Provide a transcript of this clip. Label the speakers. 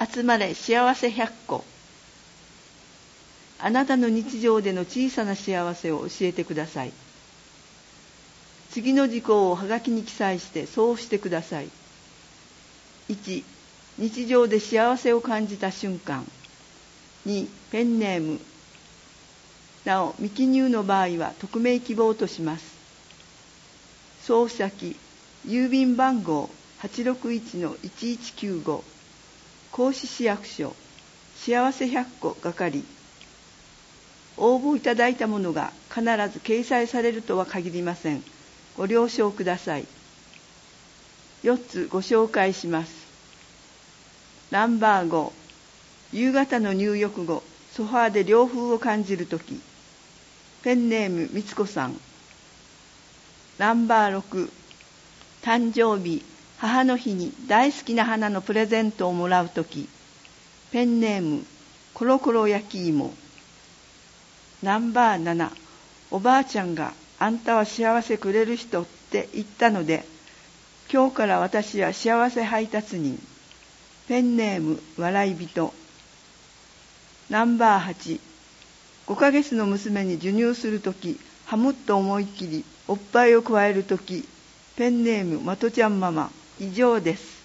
Speaker 1: 集まれ幸せ100個。あなたの日常での小さな幸せを教えてください。次の事項をはがきに記載して送付してください。1、日常で幸せを感じた瞬間。2、ペンネーム。なお、未記入の場合は匿名希望とします。送付先、郵便番号 861-1195 甲子市役所幸せ100個係。応募いただいたものが必ず掲載されるとは限りません。ご了承ください。4つご紹介します。ナンバー5、夕方の入浴後、ソファーで涼風を感じるとき。ペンネームみつこさん。ナンバー6、誕生日、母の日に大好きな花のプレゼントをもらうとき。ペンネームコロコロ焼き芋。ナンバー7、おばあちゃんがあんたは幸せくれる人って言ったので、今日から私は幸せ配達人。ペンネーム笑い人。ナンバー8、5ヶ月の娘に授乳するとき、ハムッと思いっきりおっぱいを加えるとき。ペンネームまとちゃんママ。以上です。